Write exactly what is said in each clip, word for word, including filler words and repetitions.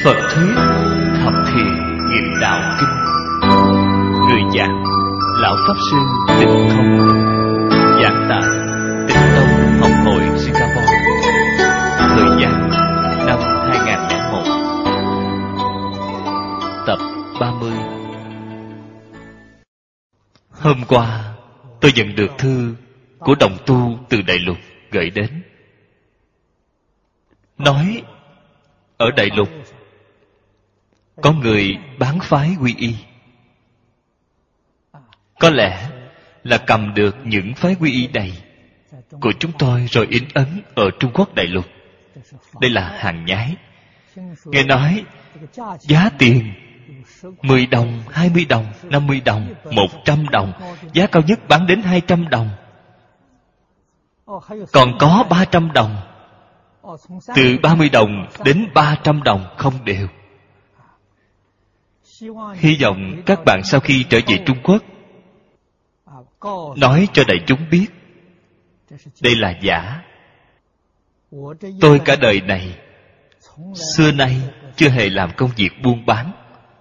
Phật thuyết Thập Thiện Nghiệp Đạo Kinh. Người giảng Lão Pháp Sư Tịnh Không, giảng tại Tịnh Tông Học Hội Singapore. Thời gian năm hai nghìn lẻ một. Tập ba mươi. Hôm qua tôi nhận được thư của đồng tu từ Đại Lục gửi đến, nói ở Đại Lục có người bán phái quy y. Có lẽ là cầm được những phái quy y này của chúng tôi rồi in ấn ở Trung Quốc Đại Lục. Đây là hàng nhái. Nghe nói giá tiền mười đồng, hai mươi đồng, năm mươi đồng, một trăm đồng, giá cao nhất bán đến hai trăm đồng. Còn có ba trăm đồng, từ ba mươi đồng đến ba trăm đồng không đều. Hy vọng các bạn sau khi trở về Trung Quốc nói cho đại chúng biết đây là giả. Tôi cả đời này xưa nay chưa hề làm công việc buôn bán.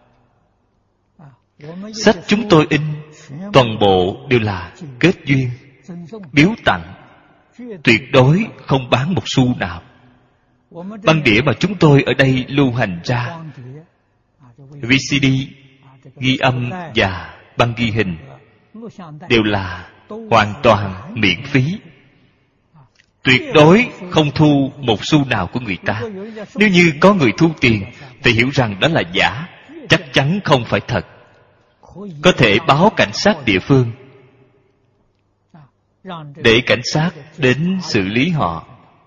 Sách chúng tôi in toàn bộ đều là kết duyên, biếu tặng, tuyệt đối không bán một xu nào. Băng đĩa mà chúng tôi ở đây lưu hành ra, vê xê đê, ghi âm và băng ghi hình đều là hoàn toàn miễn phí. Tuyệt đối không thu một xu nào của người ta. Nếu như có người thu tiền thì hiểu rằng đó là giả, chắc chắn không phải thật. Có thể báo cảnh sát địa phương để cảnh sát đến xử lý họ.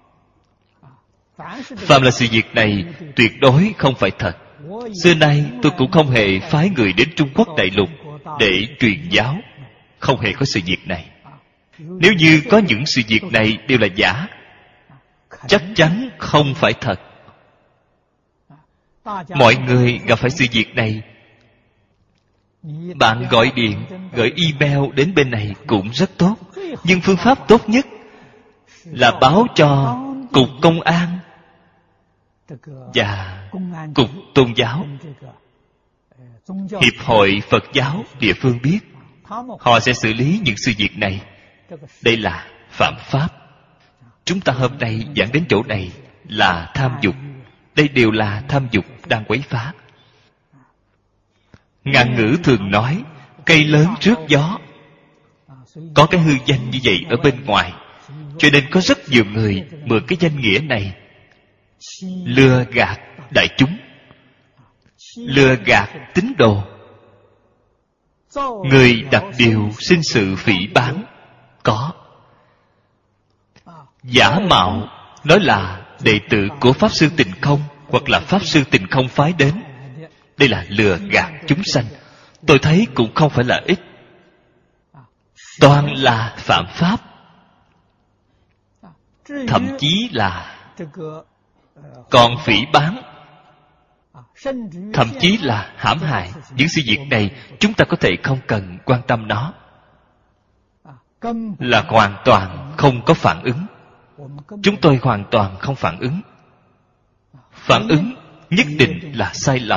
Phạm là sự việc này tuyệt đối không phải thật. Xưa nay tôi cũng không hề phái người đến Trung Quốc Đại Lục để truyền giáo. Không hề có sự việc này. Nếu như có những sự việc này đều là giả, chắc chắn không phải thật. Mọi người gặp phải sự việc này, bạn gọi điện, gửi email đến bên này cũng rất tốt. Nhưng phương pháp tốt nhất là báo cho Cục Công an và Cục Tôn giáo, Hiệp hội Phật giáo địa phương biết. Họ sẽ xử lý những sự việc này. Đây là phạm pháp. Chúng ta hôm nay giảng đến chỗ này là tham dục. Đây đều là tham dục đang quấy phá. Ngạn ngữ thường nói cây lớn trước gió. Có cái hư danh như vậy ở bên ngoài, cho nên có rất nhiều người mượn cái danh nghĩa này lừa gạt đại chúng, lừa gạt tín đồ. Người đặt điều sinh sự phỉ báng có. Giả mạo nói là đệ tử của Pháp Sư Tịnh Không hoặc là Pháp Sư Tịnh Không phái đến. Đây là lừa gạt chúng sanh. Tôi thấy cũng không phải là ít. Toàn là phạm pháp. Thậm chí là còn phỉ báng, thậm chí là hãm hại. Những sự việc này chúng ta có thể không cần quan tâm nó, là hoàn toàn không có phản ứng. Chúng tôi hoàn toàn không phản ứng. Phản ứng nhất định là sai lầm.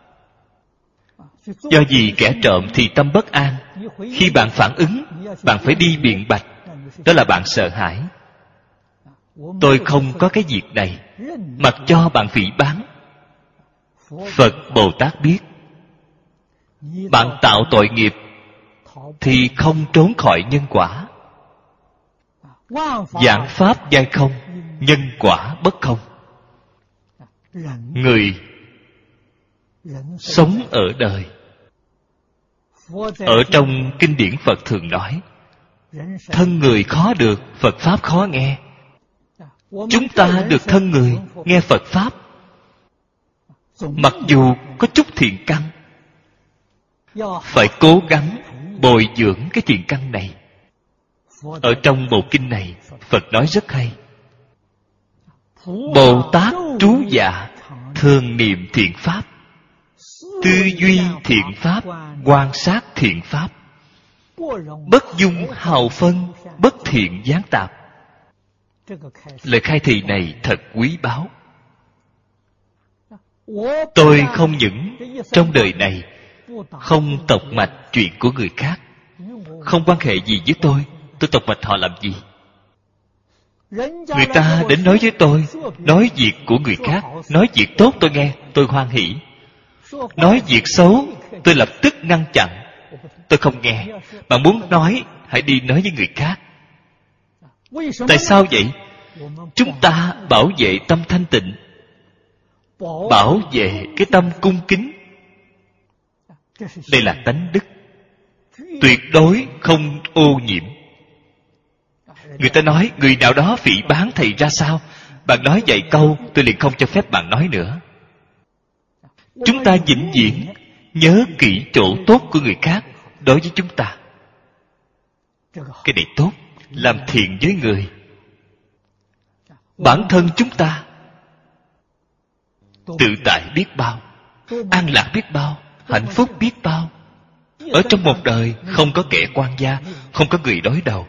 Do gì kẻ trộm thì tâm bất an. Khi bạn phản ứng, bạn phải đi biện bạch. Đó là bạn sợ hãi. Tôi không có cái việc này, mặc cho bạn phỉ báng. Phật Bồ Tát biết bạn tạo tội nghiệp thì không trốn khỏi nhân quả. Giảng pháp giai không, nhân quả bất không. Người sống ở đời, ở trong kinh điển Phật thường nói, thân người khó được, Phật pháp khó nghe. Chúng ta được thân người nghe Phật pháp, mặc dù có chút thiện căn, phải cố gắng bồi dưỡng cái thiện căn này. Ở trong bộ kinh này, Phật nói rất hay. Bồ Tát trú dạ thường niệm thiện pháp, tư duy thiện pháp, quan sát thiện pháp, bất dung hào phân, bất thiện gián tạp. Lời khai thị này thật quý báu. Tôi không những trong đời này không tộc mạch chuyện của người khác, không quan hệ gì với tôi. Tôi tộc mạch họ làm gì? Người ta đến nói với tôi, nói việc của người khác, nói việc tốt tôi nghe, tôi hoan hỷ. Nói việc xấu, tôi lập tức ngăn chặn, tôi không nghe. Bạn muốn nói, hãy đi nói với người khác. Tại sao vậy? Chúng ta bảo vệ tâm thanh tịnh, bảo vệ cái tâm cung kính. Đây là tánh đức, tuyệt đối không ô nhiễm. Người ta nói người nào đó phỉ báng thầy ra sao, bạn nói vài câu, tôi liền không cho phép bạn nói nữa. Chúng ta vĩnh viễn nhớ kỹ chỗ tốt của người khác đối với chúng ta. Cái này tốt, làm thiện với người. Bản thân chúng ta tự tại biết bao, an lạc biết bao, hạnh phúc biết bao. Ở trong một đời không có kẻ quan gia, không có người đối đầu.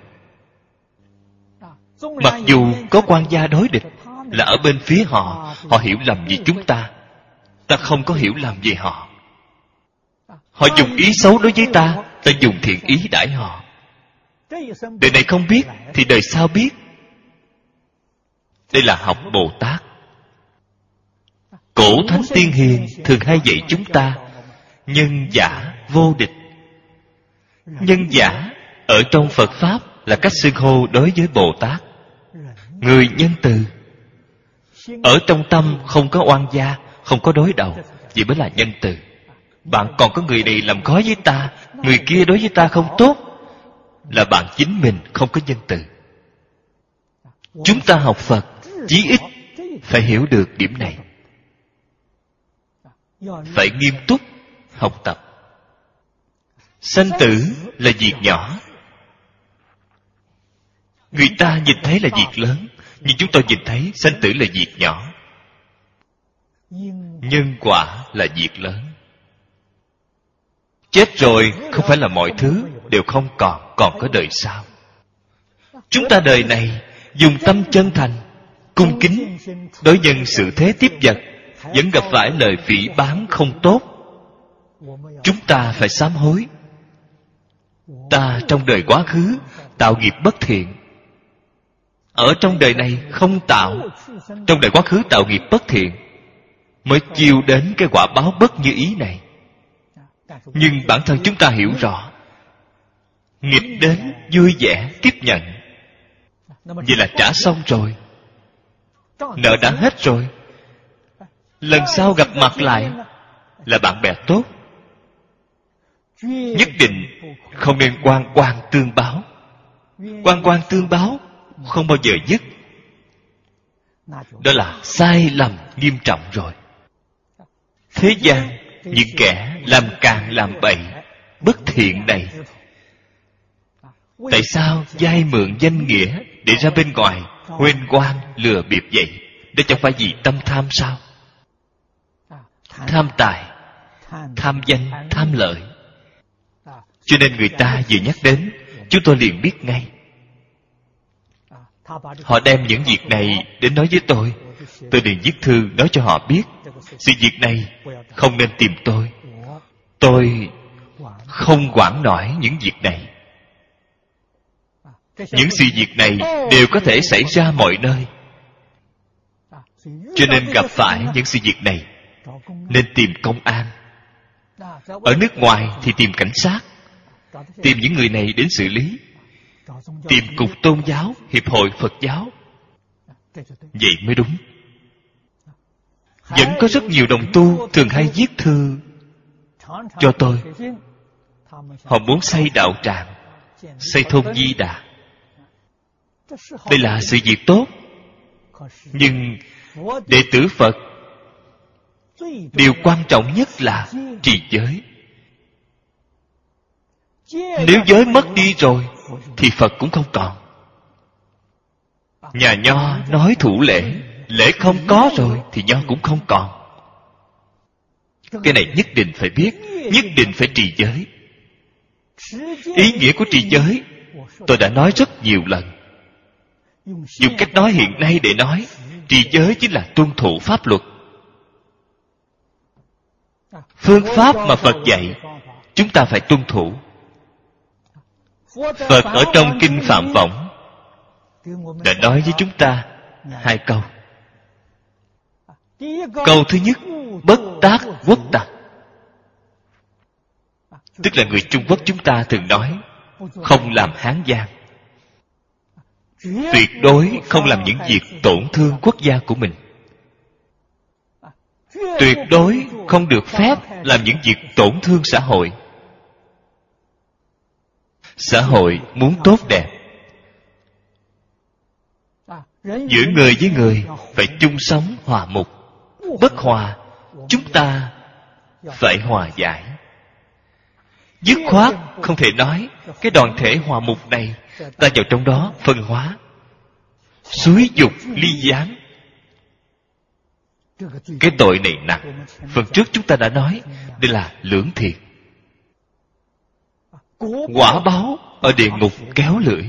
Mặc dù có quan gia đối địch, là ở bên phía họ, họ hiểu lầm về chúng ta, ta không có hiểu lầm về họ. Họ dùng ý xấu đối với ta, ta dùng thiện ý đãi họ. Đời này không biết thì đời sau biết. Đây là học Bồ Tát. Cổ thánh tiên hiền thường hay dạy chúng ta nhân giả vô địch. Nhân giả ở trong Phật Pháp là cách xưng hô đối với Bồ Tát. Người nhân từ, ở trong tâm không có oan gia, không có đối đầu, vậy mới là nhân từ. Bạn còn có người này làm khó với ta, người kia đối với ta không tốt, là bạn chính mình không có nhân từ. Chúng ta học Phật chí ít phải hiểu được điểm này, phải nghiêm túc học tập. Sanh tử là việc nhỏ, người ta nhìn thấy là việc lớn, nhưng chúng tôi nhìn thấy sanh tử là việc nhỏ. Nhân quả là việc lớn. Chết rồi không phải là mọi thứ đều không còn, còn có đời sau. Chúng ta đời này dùng tâm chân thành, cung kính đối nhân xử thế tiếp vật, vẫn gặp phải lời phỉ báng không tốt. Chúng ta phải sám hối. Ta trong đời quá khứ tạo nghiệp bất thiện, ở trong đời này không tạo, trong đời quá khứ tạo nghiệp bất thiện, mới chiêu đến cái quả báo bất như ý này. Nhưng bản thân chúng ta hiểu rõ, nghiệp đến vui vẻ tiếp nhận, vậy là trả xong rồi, nợ đã hết rồi. Lần sau gặp mặt lại là bạn bè tốt, nhất định không nên oan oan tương báo. Oan oan tương báo không bao giờ dứt. Đó là sai lầm nghiêm trọng rồi. Thế gian những kẻ làm càng làm bậy bất thiện này, tại sao vay mượn danh nghĩa để ra bên ngoài huênh hoang lừa bịp vậy? Đó chẳng phải vì tâm tham sao? Tham tài, tham danh, tham lợi. Cho nên người ta vừa nhắc đến, chúng tôi liền biết ngay. Họ đem những việc này đến nói với tôi, tôi liền viết thư nói cho họ biết, sự việc này không nên tìm tôi. Tôi không quản nổi những việc này. Những sự việc này đều có thể xảy ra mọi nơi. Cho nên gặp phải những sự việc này nên tìm công an. Ở nước ngoài thì tìm cảnh sát, tìm những người này đến xử lý, tìm cục tôn giáo, hiệp hội Phật giáo. Vậy mới đúng. Vẫn có rất nhiều đồng tu thường hay viết thư cho tôi. Họ muốn xây đạo tràng, xây thôn Di Đà. Đây là sự việc tốt. Nhưng đệ tử Phật, điều quan trọng nhất là trì giới. Nếu giới mất đi rồi thì Phật cũng không còn. Nhà Nho nói thủ lễ, lễ không có rồi thì Nho cũng không còn. Cái này nhất định phải biết, nhất định phải trì giới. Ý nghĩa của trì giới tôi đã nói rất nhiều lần. Dùng cách nói hiện nay để nói, trì giới chính là tuân thủ pháp luật. Phương pháp mà Phật dạy chúng ta phải tuân thủ. Phật ở trong Kinh Phạm Võng đã nói với chúng ta hai câu. Câu thứ nhất, bất tác quốc tặc. Tức là người Trung Quốc chúng ta thường nói không làm hán gian, tuyệt đối không làm những việc tổn thương quốc gia của mình, tuyệt đối không được phép làm những việc tổn thương xã hội. Xã hội muốn tốt đẹp, giữa người với người phải chung sống hòa mục. Bất hòa, chúng ta phải hòa giải. Dứt khoát không thể nói cái đoàn thể hòa mục này ta vào trong đó phân hóa, xúi dục ly gián. Cái tội này nặng. Phần trước chúng ta đã nói đây là lưỡng thiệt. Quả báo ở địa ngục kéo lưỡi.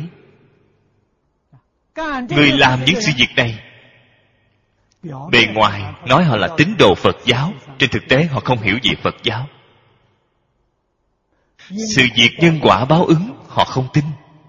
Người làm những sự việc này, bề ngoài nói họ là tín đồ Phật giáo, trên thực tế họ không hiểu về Phật giáo. Sự việc nhân quả báo ứng họ không tin,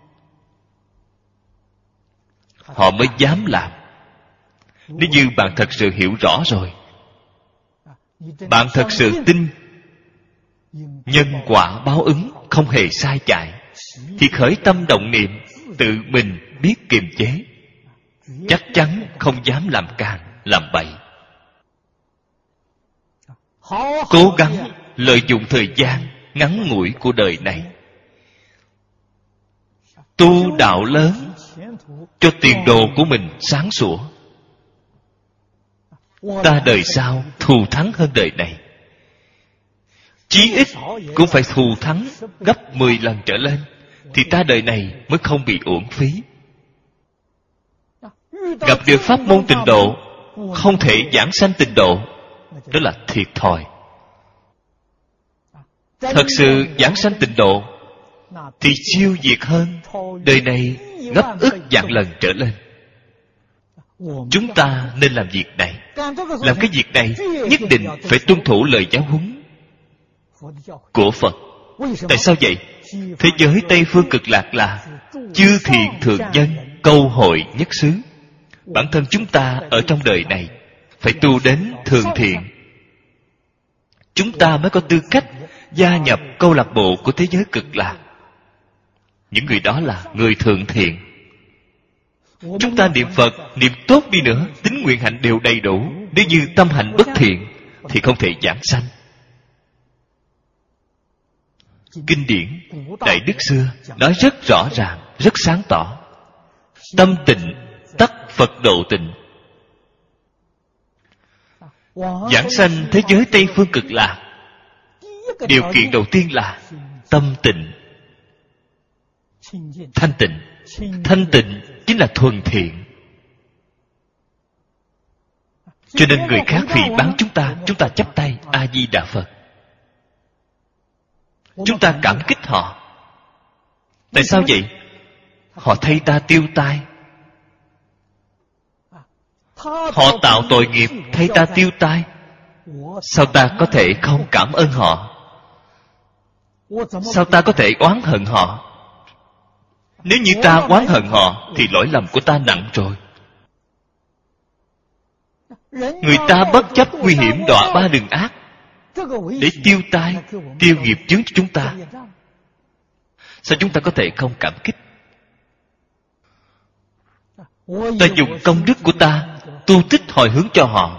họ mới dám làm. Nếu như bạn thật sự hiểu rõ rồi, bạn thật sự tin nhân quả báo ứng không hề sai chạy, thì khởi tâm động niệm tự mình biết kiềm chế, chắc chắn không dám làm càng làm bậy. Cố gắng lợi dụng thời gian ngắn ngủi của đời này, tu đạo lớn cho tiền đồ của mình sáng sủa. Ta đời sau thù thắng hơn đời này, chí ít cũng phải thù thắng gấp mười lần trở lên, thì ta đời này mới không bị uổng phí. Gặp được pháp môn tịnh độ, không thể giảng sanh tịnh độ, đó là thiệt thòi. Thật sự giảng sanh tịnh độ thì siêu việt hơn đời này gấp ức vạn lần trở lên. Chúng ta nên làm việc này. Làm cái việc này nhất định phải tuân thủ lời giáo huấn của Phật. Tại sao vậy? Thế giới Tây Phương Cực Lạc là chư thiện thượng nhân câu hội nhất xứ. Bản thân chúng ta ở trong đời này phải tu đến thường thiện, chúng ta mới có tư cách gia nhập câu lạc bộ của thế giới Cực Lạc. Những người đó là người thượng thiện. Chúng ta niệm Phật, niệm tốt đi nữa, tín nguyện hạnh đều đầy đủ. Nếu như tâm hạnh bất thiện thì không thể giảng sanh. Kinh điển Đại Đức xưa nói rất rõ ràng, rất sáng tỏ. Tâm tịnh tất Phật độ tịnh. Giảng sanh thế giới Tây Phương Cực Lạc, điều kiện đầu tiên là tâm tịnh, thanh tịnh. Thanh tịnh chính là thuần thiện. Cho nên người khác phỉ báng chúng ta, chúng ta chắp tay A Di Đà Phật, chúng ta cảm kích họ. Tại sao vậy? Họ thay ta tiêu tai, họ tạo tội nghiệp thay ta tiêu tai. Sao ta có thể không cảm ơn họ? Sao ta có thể oán hận họ? Nếu như ta oán hận họ thì lỗi lầm của ta nặng rồi. Người ta bất chấp nguy hiểm đọa ba đường ác để tiêu tai, tiêu nghiệp chướng cho chúng ta. Sao chúng ta có thể không cảm kích? Ta dùng công đức của ta tu tích hồi hướng cho họ,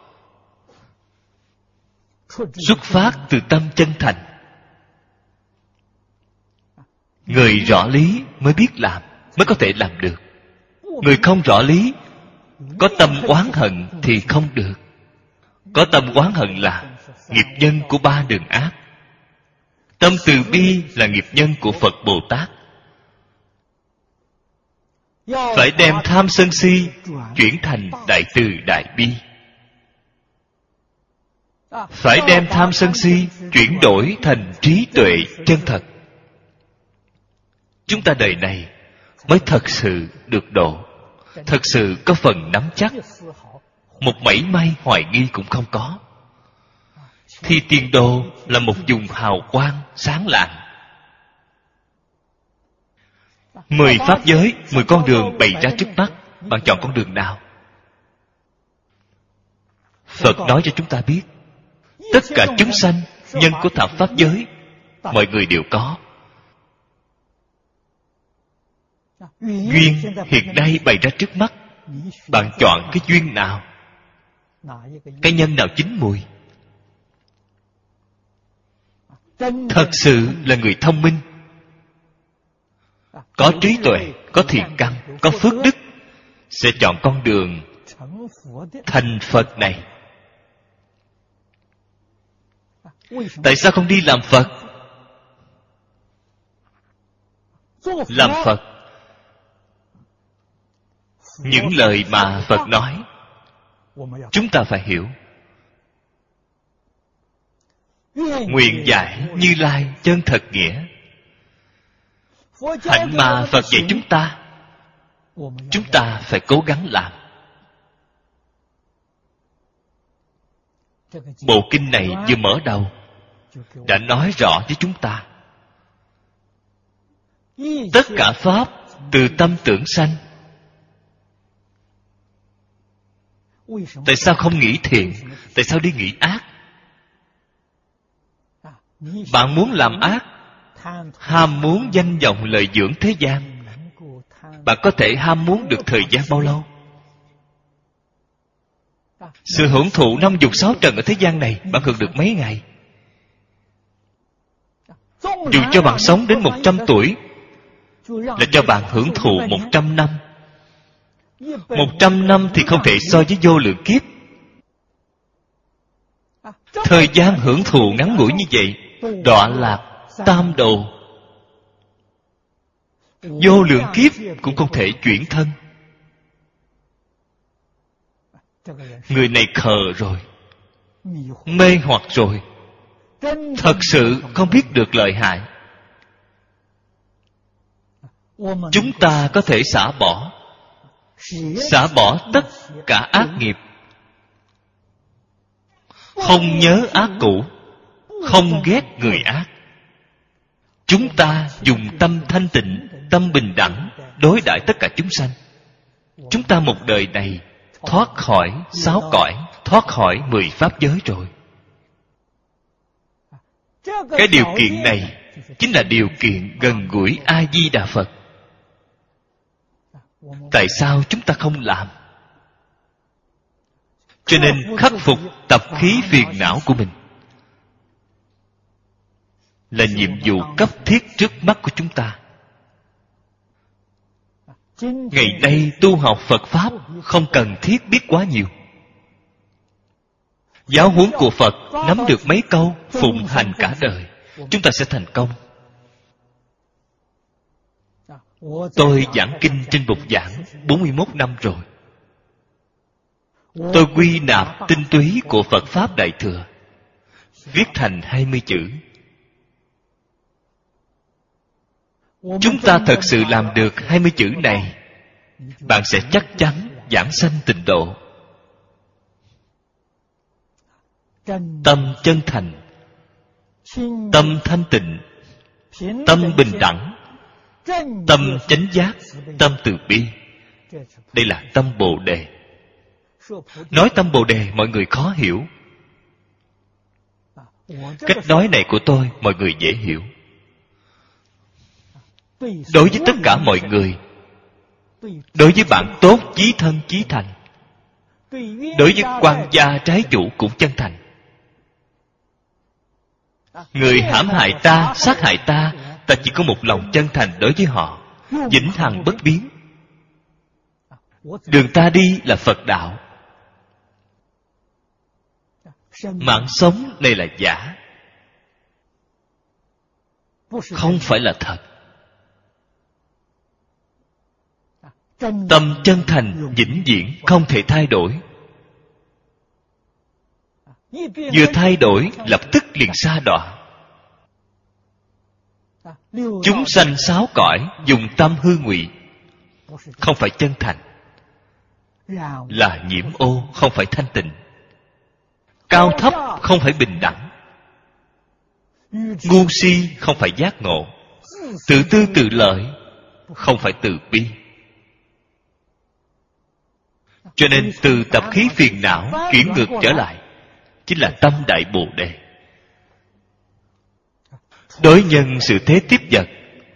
xuất phát từ tâm chân thành. Người rõ lý mới biết làm, mới có thể làm được. Người không rõ lý, có tâm oán hận thì không được. Có tâm oán hận là nghiệp nhân của ba đường ác. Tâm từ bi là nghiệp nhân của Phật Bồ Tát. Phải đem tham sân si chuyển thành đại từ đại bi. Phải đem tham sân si chuyển đổi thành trí tuệ chân thật. Chúng ta đời này mới thật sự được độ, thật sự có phần nắm chắc, một mảy may hoài nghi cũng không có. thì tiền đồ là một vùng hào quang sáng lạng. Mười pháp giới, mười con đường bày ra trước mắt, bạn chọn con đường nào? Phật nói cho chúng ta biết, tất cả chúng sanh nhân của thập pháp giới, mọi người đều có. Duyên hiện nay bày ra trước mắt, bạn chọn cái duyên nào? Cái nhân nào chín mùi? Thật sự là người thông minh, có trí tuệ, có thiện căn, có phước đức, sẽ chọn con đường thành Phật này. Tại sao không đi làm Phật? Làm Phật, những lời mà Phật nói, chúng ta phải hiểu. Nguyện giải Như Lai chân thật nghĩa. Hạnh mà Phật dạy chúng ta, chúng ta phải cố gắng làm. Bộ kinh này vừa mở đầu đã nói rõ với chúng ta, tất cả pháp từ tâm tưởng sanh. Tại sao không nghĩ thiện? Tại sao đi nghĩ ác? Bạn muốn làm ác, ham muốn danh vọng lợi dưỡng thế gian, bạn có thể ham muốn được thời gian bao lâu? Sự hưởng thụ năm dục sáu trần ở thế gian này, bạn hưởng được mấy ngày? Dù cho bạn sống đến một trăm tuổi, là cho bạn hưởng thụ một trăm năm. Một trăm năm thì không thể so với vô lượng kiếp. Thời gian hưởng thụ ngắn ngủi như vậy, đọa lạc tam đồ. Vô lượng kiếp cũng không thể chuyển thân. Người này khờ rồi, mê hoặc rồi, thật sự không biết được lợi hại. Chúng ta có thể xả bỏ, xả bỏ tất cả ác nghiệp, không nhớ ác cũ, không ghét người ác. Chúng ta dùng tâm thanh tịnh, tâm bình đẳng đối đãi tất cả chúng sanh. Chúng ta một đời này thoát khỏi sáu cõi, thoát khỏi mười pháp giới rồi. Cái điều kiện này chính là điều kiện gần gũi A Di Đà Phật. Tại sao chúng ta không làm? Cho nên khắc phục tập khí phiền não của mình là nhiệm vụ cấp thiết trước mắt của chúng ta. Ngày nay tu học Phật Pháp không cần thiết biết quá nhiều. Giáo huấn của Phật nắm được mấy câu, phụng hành cả đời, chúng ta sẽ thành công. Tôi giảng kinh trên bục giảng bốn mươi mốt năm rồi. Tôi quy nạp tinh túy của Phật Pháp Đại Thừa, viết thành hai mươi chữ. Chúng ta thật sự làm được hai mươi chữ này, bạn sẽ chắc chắn giảng sanh tịnh độ. Tâm chân thành, tâm thanh tịnh, tâm bình đẳng, tâm chánh giác, tâm từ bi. Đây là tâm Bồ Đề. Nói tâm Bồ Đề mọi người khó hiểu. Cách nói này của tôi mọi người dễ hiểu. Đối với tất cả mọi người, đối với bạn tốt chí thân chí thành, đối với quan gia trái chủ cũng chân thành. Người hãm hại ta, sát hại ta, ta chỉ có một lòng chân thành đối với họ, vĩnh hằng bất biến. Đường ta đi là Phật đạo. Mạng sống này là giả, không phải là thật. Tâm chân thành vĩnh viễn không thể thay đổi. Vừa thay đổi lập tức liền sa đọa. Chúng sanh sáu cõi dùng tâm hư ngụy, không phải chân thành, là nhiễm ô, không phải thanh tịnh. Cao thấp không phải bình đẳng. Ngu si không phải giác ngộ. Tự tư tự lợi không phải từ bi. Cho nên từ tập khí phiền não chuyển ngược trở lại chính là tâm đại bồ đề. Đối nhân sự thế tiếp vật.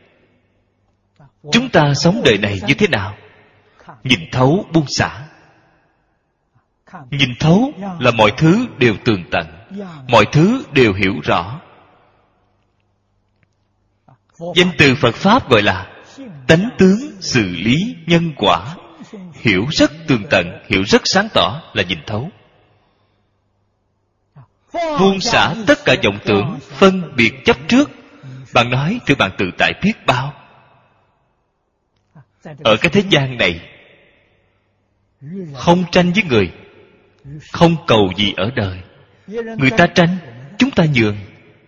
Chúng ta sống đời này như thế nào? Nhìn thấu buông xả. Nhìn thấu là mọi thứ đều tường tận, mọi thứ đều hiểu rõ. Danh từ Phật Pháp gọi là tánh tướng xử lý nhân quả. Hiểu rất tường tận, hiểu rất sáng tỏ là nhìn thấu. Buông xả tất cả vọng tưởng, phân biệt chấp trước. Bạn nói thì bạn tự tại biết bao. Ở cái thế gian này, không tranh với người, không cầu gì ở đời. Người ta tranh, chúng ta nhường.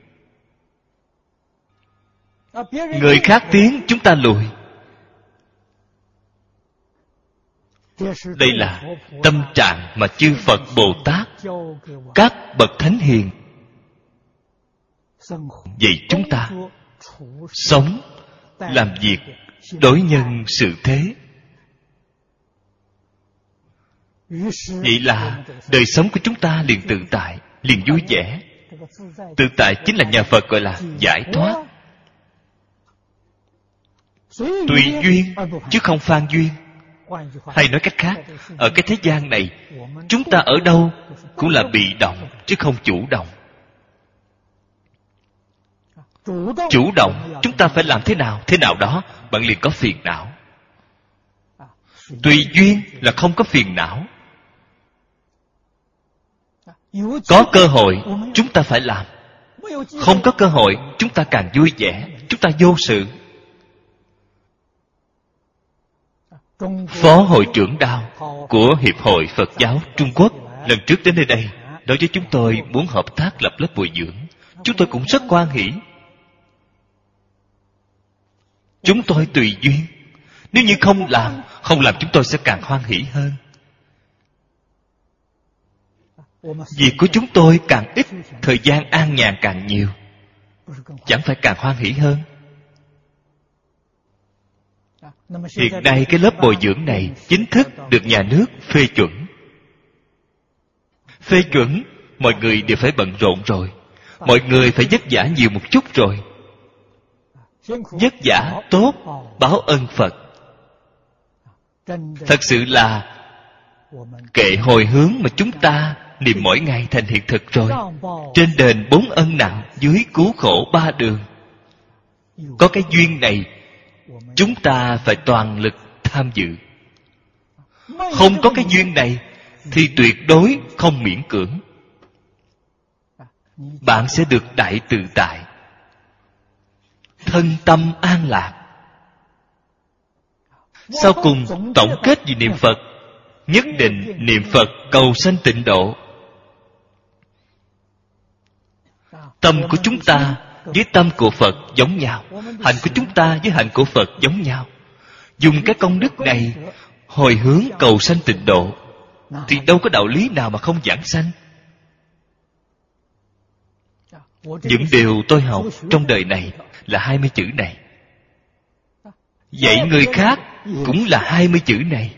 Người khác tiến, chúng ta lùi. Đây là tâm trạng mà chư Phật Bồ Tát, các bậc thánh hiền dạy chúng ta sống, làm việc, đối nhân xử thế. Vậy là đời sống của chúng ta liền tự tại, liền vui vẻ. Tự tại chính là nhà Phật gọi là giải thoát. Tùy duyên chứ không phan duyên. Hay nói cách khác, ở cái thế gian này, chúng ta ở đâu cũng là bị động chứ không chủ động. Chủ động, chúng ta phải làm thế nào, thế nào đó, bạn liền có phiền não. Tùy duyên là không có phiền não. Có cơ hội, chúng ta phải làm. Không có cơ hội, chúng ta càng vui vẻ, chúng ta vô sự. Phó hội trưởng Đao của Hiệp hội Phật giáo Trung Quốc lần trước đến nơi đây nói với chúng tôi muốn hợp tác lập lớp bồi dưỡng. Chúng tôi cũng rất hoan hỉ. Chúng tôi tùy duyên. Nếu như không làm, không làm chúng tôi sẽ càng hoan hỉ hơn. Việc của chúng tôi càng ít, thời gian an nhàn càng nhiều, chẳng phải càng hoan hỉ hơn. Hiện nay cái lớp bồi dưỡng này chính thức được nhà nước phê chuẩn. Phê chuẩn, mọi người đều phải bận rộn rồi. Mọi người phải vất vả nhiều một chút rồi. Vất vả tốt, báo ân Phật. Thật sự là kệ hồi hướng mà chúng ta niệm mỗi ngày thành hiện thực rồi. Trên đền bốn ân nặng, dưới cứu khổ ba đường. Có cái duyên này, chúng ta phải toàn lực tham dự. Không có cái duyên này thì tuyệt đối không miễn cưỡng. Bạn sẽ được đại tự tại, thân tâm an lạc. Sau cùng tổng kết vì niệm Phật, nhất định niệm Phật cầu sanh tịnh độ. Tâm của chúng ta với tâm của Phật giống nhau, hạnh của chúng ta với hạnh của Phật giống nhau. Dùng cái công đức này hồi hướng cầu sanh tịnh độ, thì đâu có đạo lý nào mà không giảng sanh. Những điều tôi học trong đời này là hai mươi chữ này. Dạy người khác cũng là hai mươi chữ này.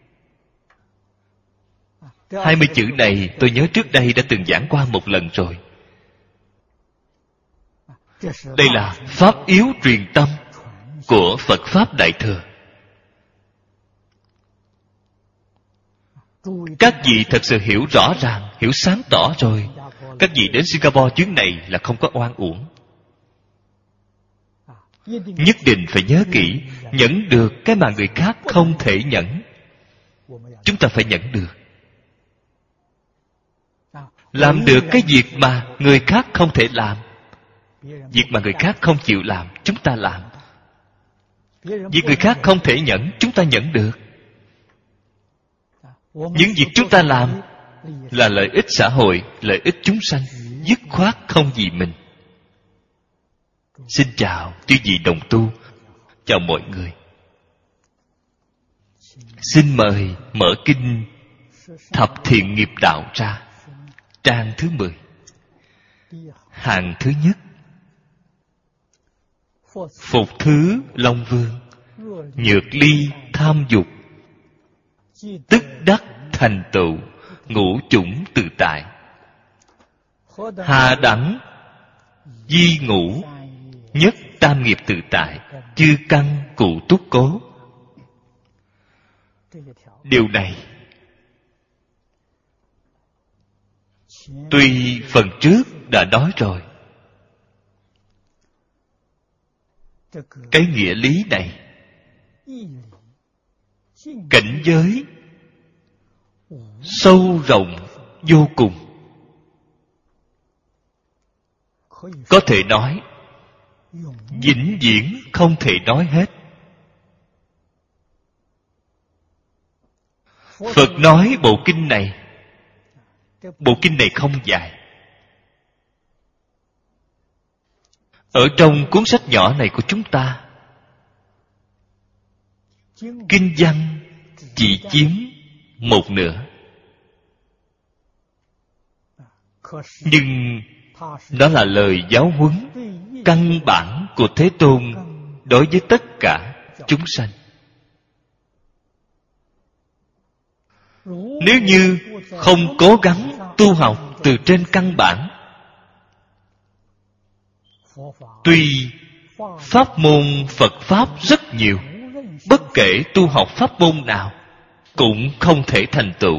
Hai mươi chữ này tôi nhớ trước đây đã từng giảng qua một lần rồi. Đây là pháp yếu truyền tâm của Phật Pháp Đại Thừa. Các vị thật sự hiểu rõ ràng, hiểu sáng tỏ rồi, các vị đến Singapore chuyến này là không có oan uổng. Nhất định phải nhớ kỹ, nhẫn được cái mà người khác không thể nhẫn, chúng ta phải nhẫn được. Làm được cái việc mà người khác không thể làm, việc mà người khác không chịu làm, chúng ta làm. Việc người khác không thể nhẫn, chúng ta nhẫn được. Những việc chúng ta làm là lợi ích xã hội, lợi ích chúng sanh, dứt khoát không vì mình. Xin chào chư vị đồng tu, chào mọi người. Xin mời mở kinh Thập Thiện Nghiệp Đạo ra, trang thứ mười, hàng thứ nhất. Phục thứ Long Vương, nhược ly tham dục, tức đắc thành tựu ngũ chủng tự tại. Hà đẳng di ngũ, nhất tam nghiệp tự tại, chư căn cụ túc cố. Điều này tuy phần trước đã nói rồi, cái nghĩa lý này, cảnh giới sâu rộng vô cùng, có thể nói vĩnh viễn không thể nói hết. Phật nói bộ kinh này, bộ kinh này không dài. Ở trong cuốn sách nhỏ này của chúng ta, kinh văn chỉ chiếm một nửa, nhưng đó là lời giáo huấn căn bản của Thế Tôn đối với tất cả chúng sanh. Nếu như không cố gắng tu học từ trên căn bản, tuy pháp môn Phật Pháp rất nhiều, bất kể tu học pháp môn nào cũng không thể thành tựu.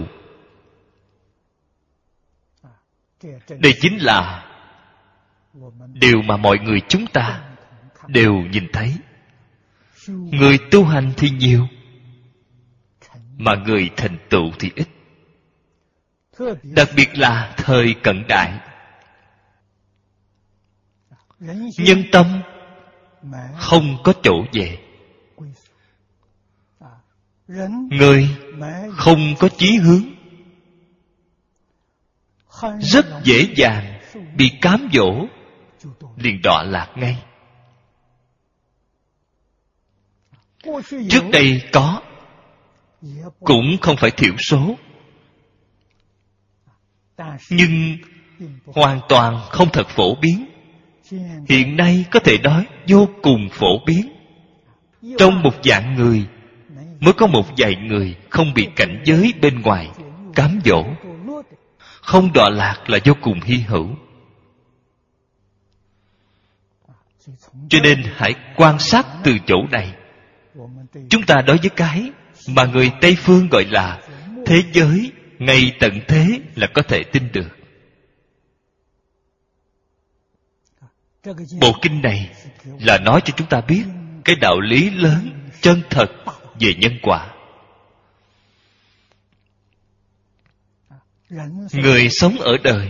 Đây chính là điều mà mọi người chúng ta đều nhìn thấy. Người tu hành thì nhiều, mà người thành tựu thì ít. Đặc biệt là thời cận đại, nhân tâm không có chỗ về, người không có chí hướng, rất dễ dàng bị cám dỗ, liền đọa lạc ngay. Trước đây có, cũng không phải thiểu số, nhưng hoàn toàn không thật phổ biến. Hiện nay có thể nói vô cùng phổ biến. Trong một vạn người mới có một vài người không bị cảnh giới bên ngoài cám dỗ, không đọa lạc là vô cùng hy hữu. Cho nên hãy quan sát từ chỗ này. Chúng ta đối với cái mà người Tây Phương gọi là thế giới ngay tận thế là có thể tin được. Bộ kinh này là nói cho chúng ta biết cái đạo lý lớn, chân thật về nhân quả. Người sống ở đời,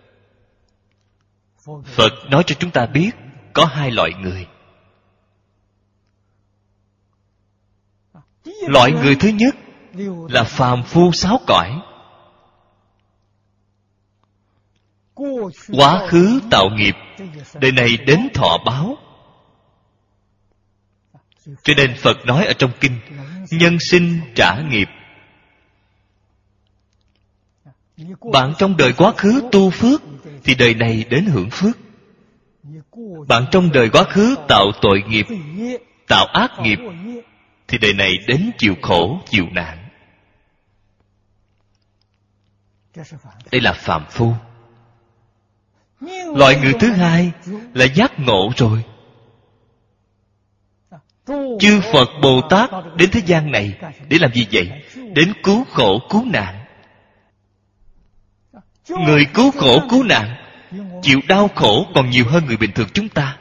Phật nói cho chúng ta biết có hai loại người. Loại người thứ nhất là phàm phu sáu cõi, quá khứ tạo nghiệp, đời này đến thọ báo. Cho nên Phật nói ở trong kinh, nhân sinh trả nghiệp. Bạn trong đời quá khứ tu phước thì đời này đến hưởng phước. Bạn trong đời quá khứ tạo tội nghiệp, tạo ác nghiệp thì đời này đến chịu khổ, chịu nạn. Đây là phàm phu. Loại người thứ hai là giác ngộ rồi. Chư Phật Bồ Tát đến thế gian này để làm gì vậy? Đến cứu khổ cứu nạn. Người cứu khổ cứu nạn chịu đau khổ còn nhiều hơn người bình thường chúng ta.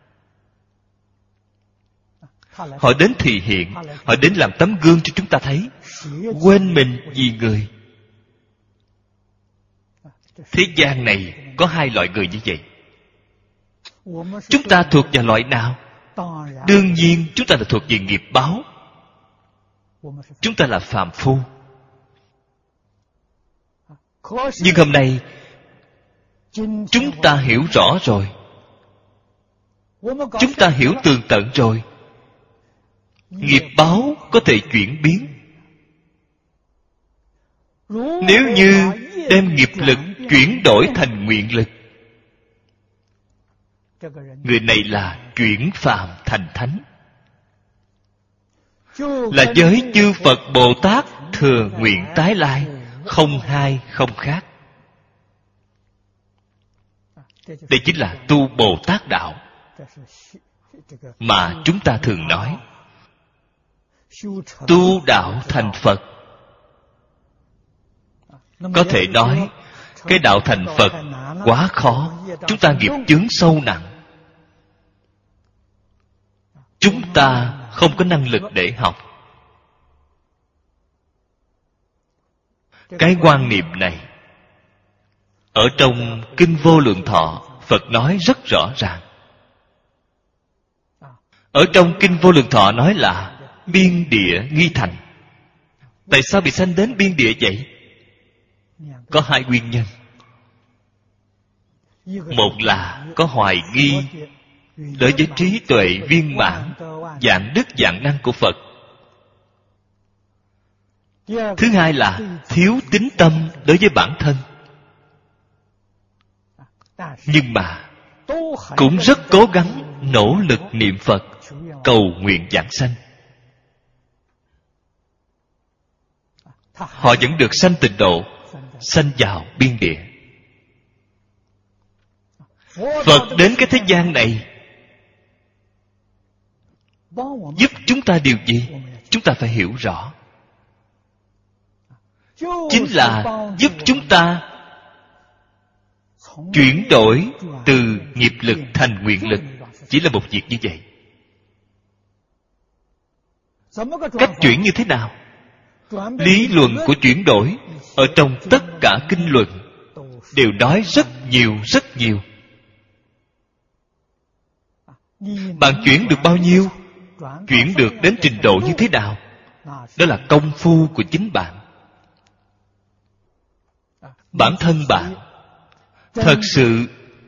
Họ đến thị hiện, họ đến làm tấm gương cho chúng ta thấy, quên mình vì người. Thế gian này có hai loại người như vậy. Chúng ta thuộc vào loại nào? Đương nhiên chúng ta là thuộc về nghiệp báo. Chúng ta là phàm phu. Nhưng hôm nay chúng ta hiểu rõ rồi, chúng ta hiểu tường tận rồi. Nghiệp báo có thể chuyển biến. Nếu như đem nghiệp lực chuyển đổi thành nguyện lực, người này là chuyển phàm thành thánh, là với chư Phật Bồ Tát thường nguyện tái lai, không hai không khác. Đây chính là tu Bồ Tát đạo mà chúng ta thường nói. Tu đạo thành Phật, có thể nói cái đạo thành Phật quá khó. Chúng ta nghiệp chướng sâu nặng, chúng ta không có năng lực để học. Cái quan niệm này ở trong Kinh Vô Lượng Thọ, Phật nói rất rõ ràng. Ở trong Kinh Vô Lượng Thọ nói là biên địa nghi thành. Tại sao bị sanh đến biên địa vậy? Có hai nguyên nhân. Một là có hoài nghi đối với trí tuệ viên mãn, vạn đức vạn năng của Phật. Thứ hai là thiếu tín tâm đối với bản thân. Nhưng mà cũng rất cố gắng nỗ lực niệm Phật, cầu nguyện vãng sanh. Họ vẫn được sanh tịnh độ, sanh vào biên địa. Phật đến cái thế gian này giúp chúng ta điều gì? Chúng ta phải hiểu rõ. Chính là giúp chúng ta chuyển đổi từ nghiệp lực thành nguyện lực. Chỉ là một việc như vậy. Cách chuyển như thế nào? Lý luận của chuyển đổi ở trong tất cả kinh luận đều nói rất nhiều rất nhiều. Bạn chuyển được bao nhiêu, chuyển được đến trình độ như thế nào, đó là công phu của chính bạn. Bản thân bạn thật sự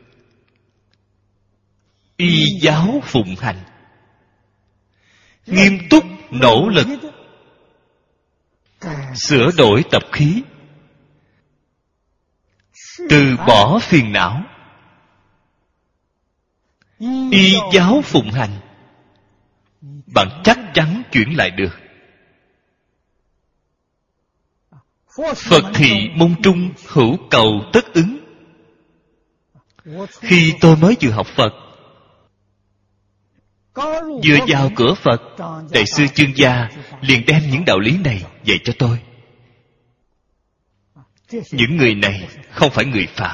y giáo phụng hành, nghiêm túc nỗ lực sửa đổi tập khí, từ bỏ phiền não, y giáo phụng hành, bạn chắc chắn chuyển lại được. Phật thị môn trung hữu cầu tất ứng. Khi tôi mới vừa học Phật, vừa vào cửa Phật, Đại sư Chương Gia liền đem những đạo lý này dạy cho tôi. Những người này không phải người phạm.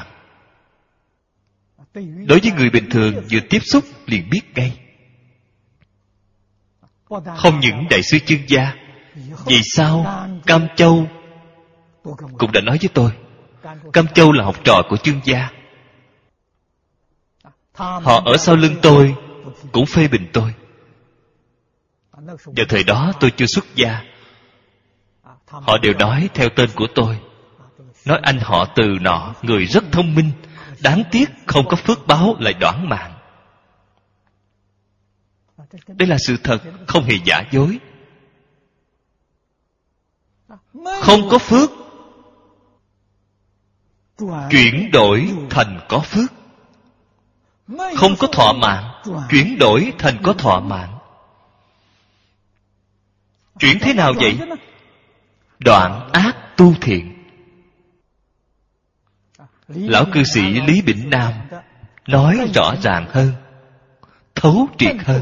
Đối với người bình thường vừa tiếp xúc liền biết ngay. Không những Đại sư Chương Gia, vì sao Cam Châu cũng đã nói với tôi. Cam Châu là học trò của Chương Gia. Họ ở sau lưng tôi cũng phê bình tôi. Vào thời đó tôi chưa xuất gia. Họ đều nói theo tên của tôi, nói anh họ Từ nọ, người rất thông minh, đáng tiếc không có phước báo lại đoản mạng. Đây là sự thật, không hề giả dối. Không có phước chuyển đổi thành có phước. Không có thọ mạng chuyển đổi thành có thọ mạng. Chuyển thế nào vậy? Đoạn ác tu thiện. Lão cư sĩ Lý Bỉnh Nam nói rõ ràng hơn, thấu triệt hơn.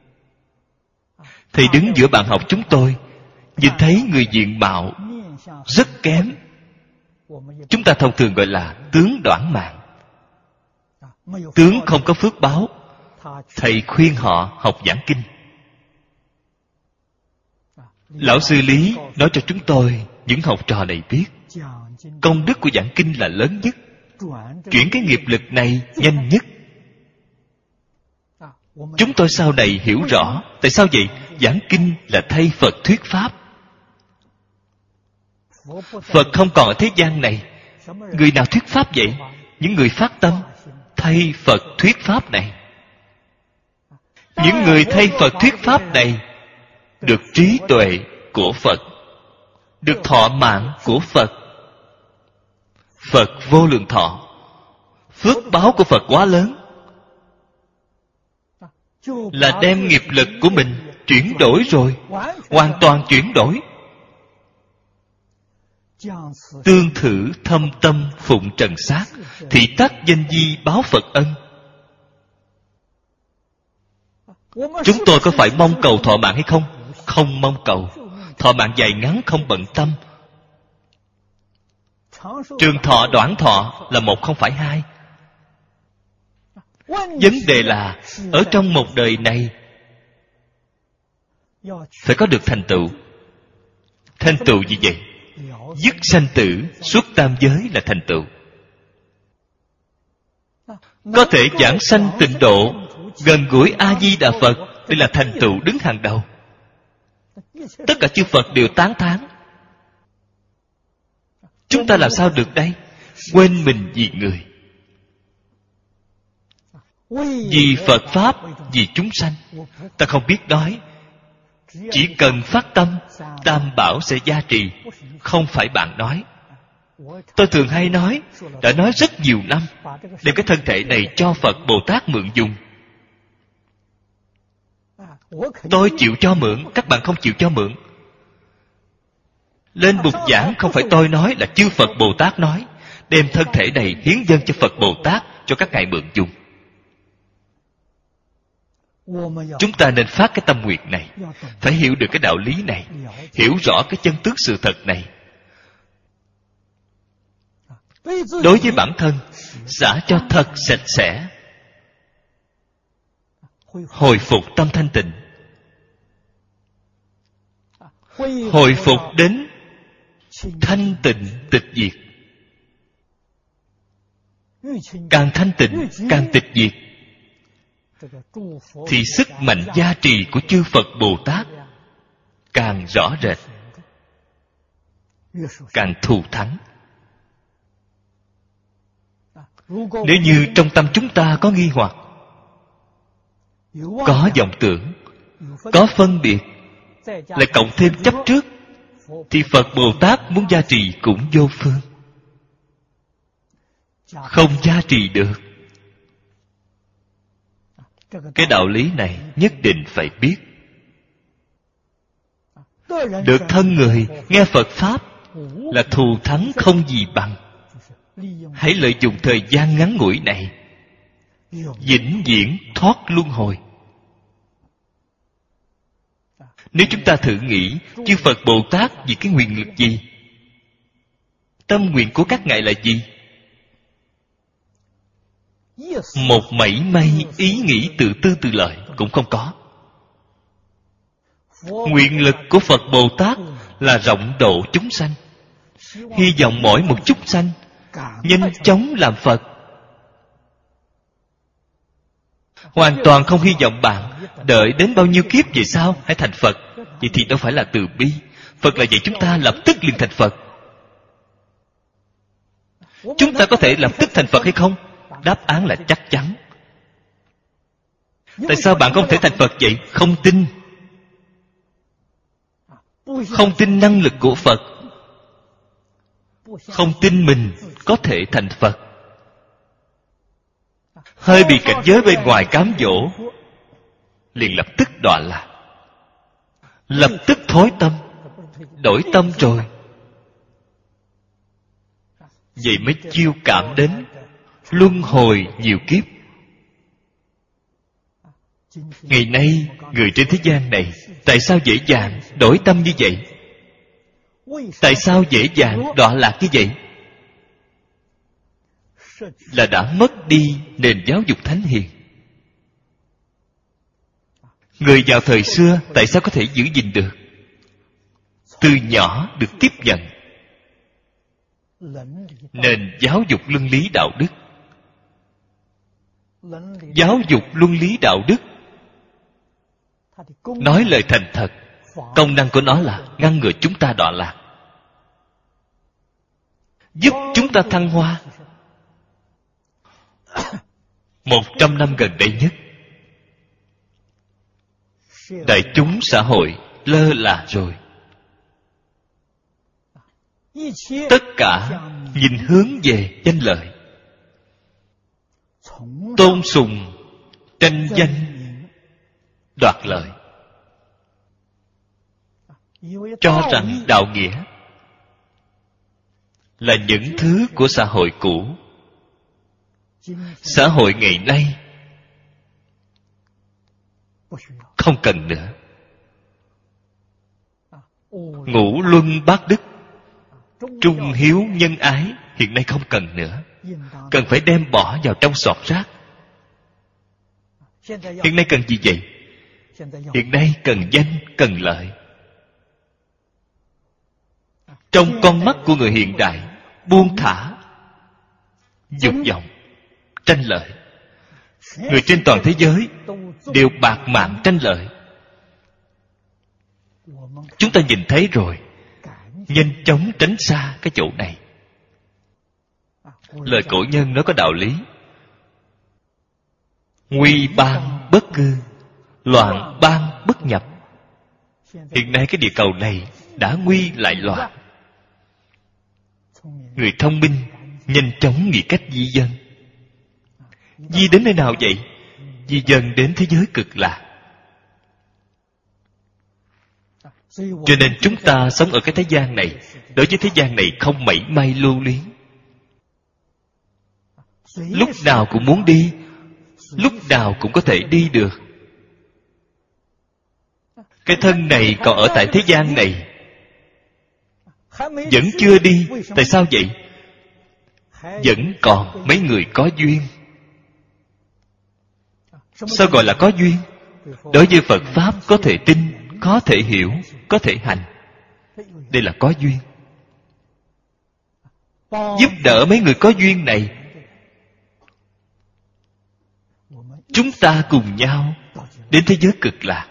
Thầy đứng giữa bạn học chúng tôi, nhìn thấy người diện mạo rất kém, chúng ta thông thường gọi là tướng đoản mạng. Tướng không có phước báo. Thầy khuyên họ học giảng kinh. Lão sư Lý nói cho chúng tôi, những học trò này biết, công đức của giảng kinh là lớn nhất, chuyển cái nghiệp lực này nhanh nhất. Chúng tôi sau này hiểu rõ tại sao vậy. Giảng kinh là thay Phật thuyết pháp. Phật không còn ở thế gian này. Người nào thuyết pháp vậy? Những người phát tâm thay Phật thuyết pháp này. Những người thay Phật thuyết pháp này được trí tuệ của Phật, được thọ mạng của Phật. Phật vô lượng thọ. Phước báo của Phật quá lớn. là đem nghiệp lực của mình chuyển đổi rồi, hoàn toàn chuyển đổi. Tương thử thâm tâm phụng trần sát, thị tác danh di báo Phật ân. Chúng tôi có phải mong cầu thọ mạng hay không? Không mong cầu. Thọ mạng dài ngắn không bận tâm. Trường thọ đoạn thọ là một không phải hai. Vấn đề là ở trong một đời này phải có được thành tựu. Thành tựu gì vậy? Dứt sanh tử, xuất tam giới là thành tựu. Có thể giảng sanh tịnh độ, gần gũi A Di Đà Phật, đây là thành tựu đứng hàng đầu. Tất cả chư Phật đều tán thán. Chúng ta làm sao được đây? Quên mình vì người, vì Phật Pháp, vì chúng sanh. Ta không biết nói, chỉ cần phát tâm, Tam Bảo sẽ gia trì. Không phải bạn nói. Tôi thường hay nói, đã nói rất nhiều năm, đem cái thân thể này cho Phật Bồ Tát mượn dùng. Tôi chịu cho mượn, các bạn không chịu cho mượn. Lên bục giảng không phải tôi nói, là chư Phật Bồ Tát nói. Đem thân thể này hiến dâng cho Phật Bồ Tát, cho các ngài mượn dùng. Chúng ta nên phát cái tâm nguyện này, phải hiểu được cái đạo lý này, hiểu rõ cái chân tướng sự thật này. Đối với bản thân, xả cho thật sạch sẽ, hồi phục tâm thanh tịnh, hồi phục đến thanh tịnh tịch diệt. Càng thanh tịnh, càng tịch diệt, thì sức mạnh gia trì của chư Phật Bồ Tát càng rõ rệt, càng thù thắng. Nếu như trong tâm chúng ta có nghi hoặc, có vọng tưởng, có phân biệt, lại cộng thêm chấp trước, thì Phật Bồ Tát muốn gia trì cũng vô phương, không gia trì được. Cái đạo lý này nhất định phải biết. Được thân người nghe Phật Pháp là thù thắng không gì bằng. Hãy lợi dụng thời gian ngắn ngủi này, vĩnh viễn thoát luân hồi. Nếu chúng ta thử nghĩ, chư Phật Bồ Tát vì cái nguyện lực gì? Tâm nguyện của các ngài là gì? Một mảy may ý nghĩ tự tư tự lợi cũng không có. Nguyện lực của Phật Bồ Tát là rộng độ chúng sanh, hy vọng mỗi một chúng sanh nhanh chóng làm Phật. Hoàn toàn không hy vọng bạn đợi đến bao nhiêu kiếp về sau hãy thành Phật. Vậy thì đâu phải là từ bi. Phật là dạy chúng ta lập tức liền thành Phật. Chúng ta có thể lập tức thành Phật hay không? Đáp án là chắc chắn. Tại sao bạn không thể thành Phật vậy? Không tin. Không tin năng lực của Phật, không tin mình có thể thành Phật. Hơi bị cảnh giới bên ngoài cám dỗ, liền lập tức đọa lạc, lập tức thối tâm, đổi tâm rồi. Vậy mới chiêu cảm đến luân hồi nhiều kiếp. Ngày nay người trên thế gian này, tại sao dễ dàng đổi tâm như vậy? Tại sao dễ dàng đọa lạc như vậy? Là đã mất đi nền giáo dục thánh hiền. Người vào thời xưa tại sao có thể giữ gìn được? Từ nhỏ được tiếp nhận nền giáo dục luân lý đạo đức. Giáo dục luân lý đạo đức, nói lời thành thật, công năng của nó là ngăn ngừa chúng ta đọa lạc, giúp chúng ta thăng hoa. Một trăm năm gần đây nhất, đại chúng xã hội lơ là rồi. Tất cả nhìn hướng về danh lợi, tôn sùng tranh danh, đoạt lợi, cho rằng đạo nghĩa là những thứ của xã hội cũ. Xã hội ngày nay không cần nữa. Ngũ luân bát đức, trung hiếu nhân ái hiện nay không cần nữa. Cần phải đem bỏ vào trong sọt rác. Hiện nay cần gì vậy? Hiện nay cần danh, cần lợi. Trong con mắt của người hiện đại, buông thả dục vọng, tranh lợi. Người trên toàn thế giới đều bạt mạng tranh lợi. Chúng ta nhìn thấy rồi, nhanh chóng tránh xa cái chỗ này. Lời cổ nhân nói có đạo lý. Nguy ban bất cư, loạn ban bất nhập. Hiện nay cái địa cầu này đã nguy lại loạn. Người thông minh nhanh chóng nghĩ cách di dân. Di đến nơi nào vậy? Di dân đến thế giới cực lạc. Cho nên chúng ta sống ở cái thế gian này, đối với thế gian này không mảy may lưu luyến. Lúc nào cũng muốn đi, lúc nào cũng có thể đi được. Cái thân này còn ở tại thế gian này, vẫn chưa đi. Tại sao vậy? Vẫn còn mấy người có duyên. Sao gọi là có duyên? Đối với Phật Pháp có thể tin, có thể hiểu, có thể hành. Đây là có duyên. Giúp đỡ mấy người có duyên này, chúng ta cùng nhau đến thế giới cực lạc.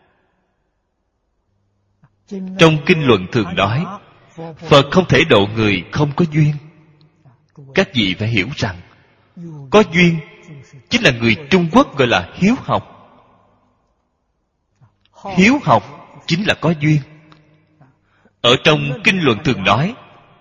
Trong kinh luận thường nói, Phật không thể độ người không có duyên. Các vị phải hiểu rằng, có duyên chính là người Trung Quốc gọi là hiếu học. Hiếu học chính là có duyên. Ở trong kinh luận thường nói,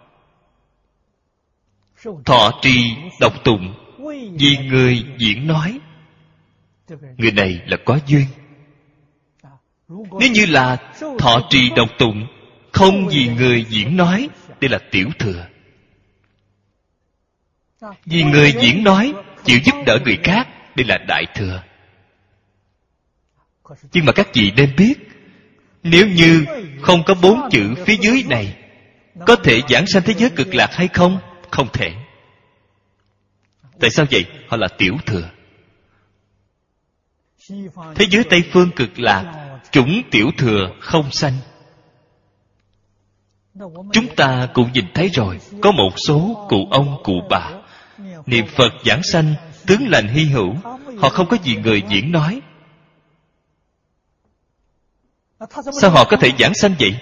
thọ trì đọc tụng vì người diễn nói. Người này là có duyên. Nếu như là thọ trì đọc tụng không vì người diễn nói, đây là tiểu thừa. Vì người diễn nói, chịu giúp đỡ người khác, đây là đại thừa. Nhưng mà các vị nên biết, nếu như không có bốn chữ phía dưới này, có thể giảng sanh thế giới cực lạc hay không? Không thể. Tại sao vậy? Họ là tiểu thừa. Thế giới Tây Phương cực lạc, chủng tiểu thừa không sanh. Chúng ta cũng nhìn thấy rồi, có một số cụ ông cụ bà niệm Phật giảng sanh, tướng lành hy hữu. Họ không có gì người diễn nói. Sao họ có thể giảng sanh vậy?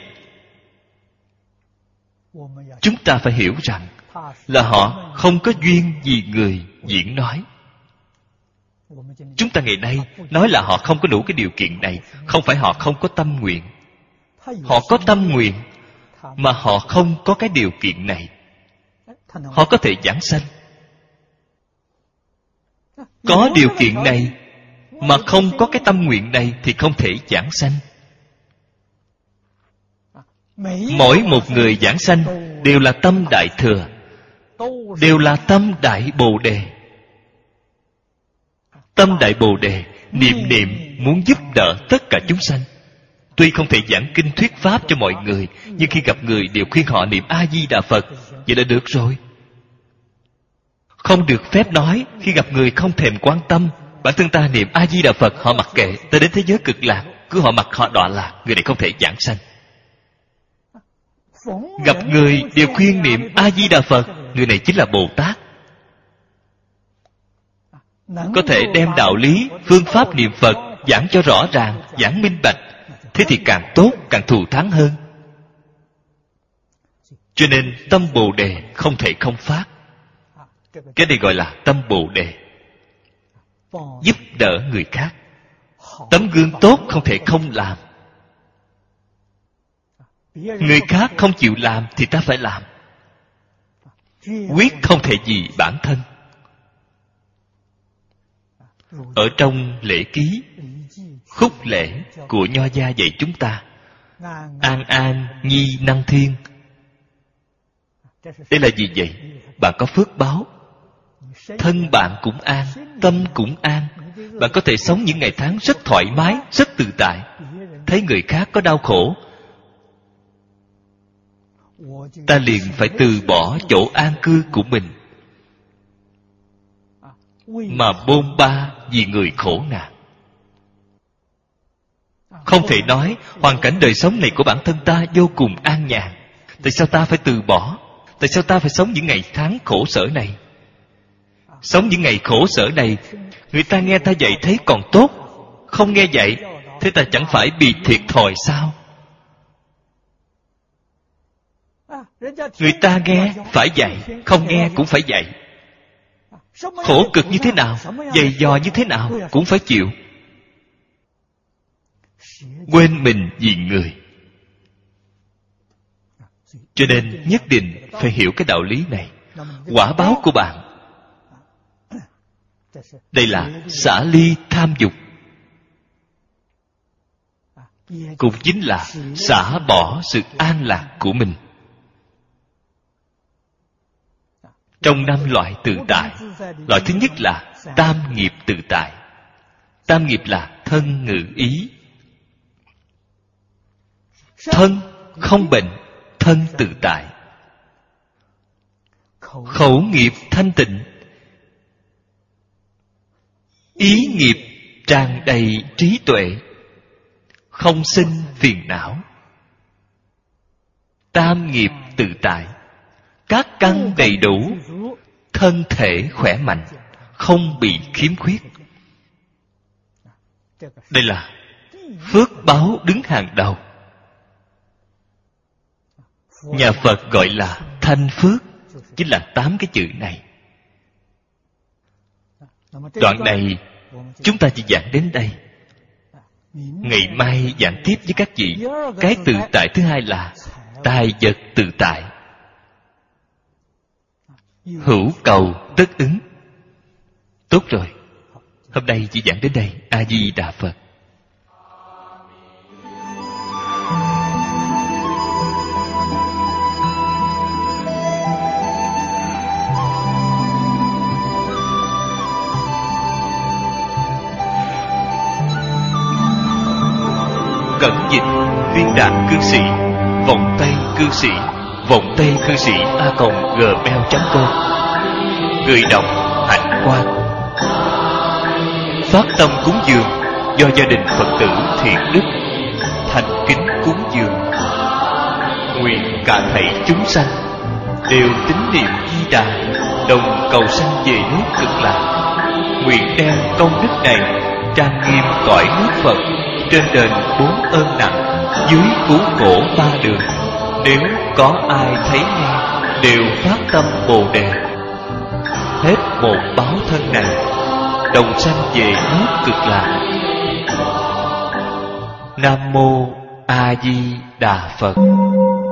Chúng ta phải hiểu rằng là họ không có duyên vì người diễn nói. Chúng ta ngày nay nói là họ không có đủ cái điều kiện này, không phải họ không có tâm nguyện. Họ có tâm nguyện, mà họ không có cái điều kiện này. Họ có thể giảng sanh. Có điều kiện này, mà không có cái tâm nguyện này thì không thể giảng sanh. Mỗi một người giảng sanh đều là tâm đại thừa, đều là tâm đại bồ đề. Tâm đại bồ đề, niệm niệm muốn giúp đỡ tất cả chúng sanh. Tuy không thể giảng kinh thuyết pháp cho mọi người, nhưng khi gặp người đều khuyên họ niệm A-di-đà Phật. Vậy là được rồi. Không được phép nói, khi gặp người không thèm quan tâm, bản thân ta niệm A-di-đà Phật, họ mặc kệ, ta đến thế giới cực lạc, cứ họ mặc họ đọa lạc, người này không thể giảng sanh. Gặp người đều khuyên niệm A-di-đà Phật, người này chính là Bồ Tát. Có thể đem đạo lý, phương pháp niệm Phật giảng cho rõ ràng, giảng minh bạch, thế thì càng tốt, càng thù thắng hơn. Cho nên tâm Bồ Đề không thể không phát. Cái này gọi là tâm Bồ Đề. Giúp đỡ người khác. Tấm gương tốt không thể không làm. Người khác không chịu làm thì ta phải làm. Quyết không thể vì bản thân. Ở trong lễ ký, khúc lễ của Nho gia dạy chúng ta. An an nhi năng thiên. Đây là gì vậy? Bạn có phước báo, thân bạn cũng an, tâm cũng an. Bạn có thể sống những ngày tháng rất thoải mái, rất tự tại. Thấy người khác có đau khổ, ta liền phải từ bỏ chỗ an cư của mình, mà bôn ba vì người khổ nạn. Không thể nói hoàn cảnh đời sống này của bản thân ta vô cùng an nhàn. Tại sao ta phải từ bỏ? Tại sao ta phải sống những ngày tháng khổ sở này? Sống những ngày khổ sở này, người ta nghe ta dạy thấy còn tốt. Không nghe dạy, thế ta chẳng phải bị thiệt thòi sao? Người ta nghe phải dạy, không nghe cũng phải dạy. Khổ cực như thế nào, dày dò như thế nào cũng phải chịu. Quên mình vì người. Cho nên nhất định phải hiểu cái đạo lý này. Quả báo của bạn, đây là xả ly tham dục, cũng chính là xả bỏ sự an lạc của mình. Trong năm loại tự tại, loại thứ nhất là tam nghiệp tự tại. Tam nghiệp là thân ngữ ý. Thân không bệnh, thân tự tại. Khẩu nghiệp thanh tịnh, ý nghiệp tràn đầy trí tuệ, không sinh phiền não. Tam nghiệp tự tại, các căn đầy đủ, thân thể khỏe mạnh, không bị khiếm khuyết. Đây là phước báo đứng hàng đầu. Nhà Phật gọi là thanh phước, chính là tám cái chữ này. Đoạn này chúng ta chỉ giảng đến đây. Ngày mai giảng tiếp với các vị. Cái tự tại thứ hai là tài vật tự tại. Hữu cầu tất ứng. Tốt rồi, hôm nay chỉ giảng đến đây. A Di Đà Phật. Cẩn dịch Viên Đạn Cư Sĩ, Vọng Tây Cư Sĩ, Vọng Tây Cư Sĩ a còng gmail chấm com. Người đọc Hạnh Quang. Phát tâm cúng dường do gia đình Phật tử Thiện Đức thành kính cúng dường. Nguyện cả thảy chúng sanh đều tín niệm Di Đà, đồng cầu sanh về nước Cực Lạc. Nguyện đem công đức này trang nghiêm cõi nước Phật, trên đền bốn ơn nặng, dưới cứu khổ ba đường. Nếu có ai thấy nghe đều phát tâm Bồ Đề, hết một báo thân này đồng sanh về nước Cực Lạc. Nam mô A Di Đà Phật.